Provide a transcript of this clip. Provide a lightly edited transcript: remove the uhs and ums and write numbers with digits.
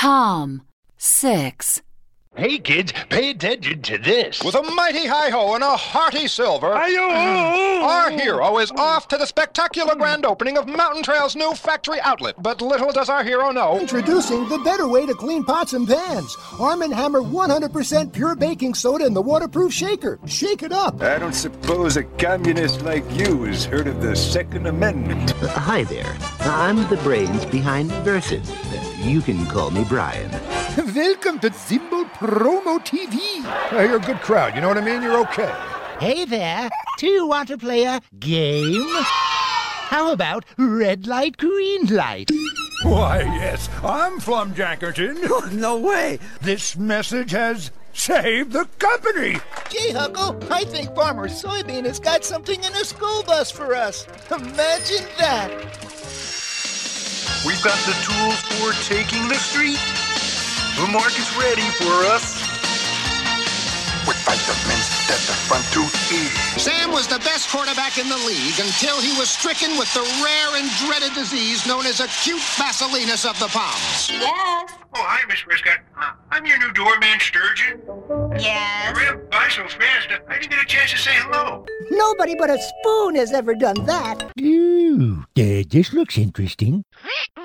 Tom, 6. Hey, kids, pay attention to this. With a mighty hi-ho and a hearty silver, our hero is off to the spectacular grand opening of Mountain Trail's new factory outlet. But little does our hero know. Introducing the better way to clean pots and pans. Arm & Hammer 100% pure baking soda in the waterproof shaker. Shake it up. I don't suppose a communist like you has heard of the Second Amendment. Hi there. I'm the brains behind Versus. You can call me Brian. Welcome to Symbol Promo TV. You're a good crowd, you know what I mean? You're okay. Hey there, do you want to play a game? How about red light, green light? Why, yes, I'm Flumjackerton. Oh, no way. This message has saved the company. Gee, Huckle, I think Farmer Soybean has got something in a school bus for us. Imagine that. We've got the tools for taking the street. The market's ready for us. With vitamins that the front tooth eat. Sam was the best quarterback in the league until he was stricken with the rare and dreaded disease known as acute basilinus of the palms. Yes. Oh, hi, Miss Prescott. I'm your new doorman, Sturgeon. Yes. You ran by so fast, I didn't get a chance to say hello. Nobody but a spoon has ever done that. Ooh, this looks interesting.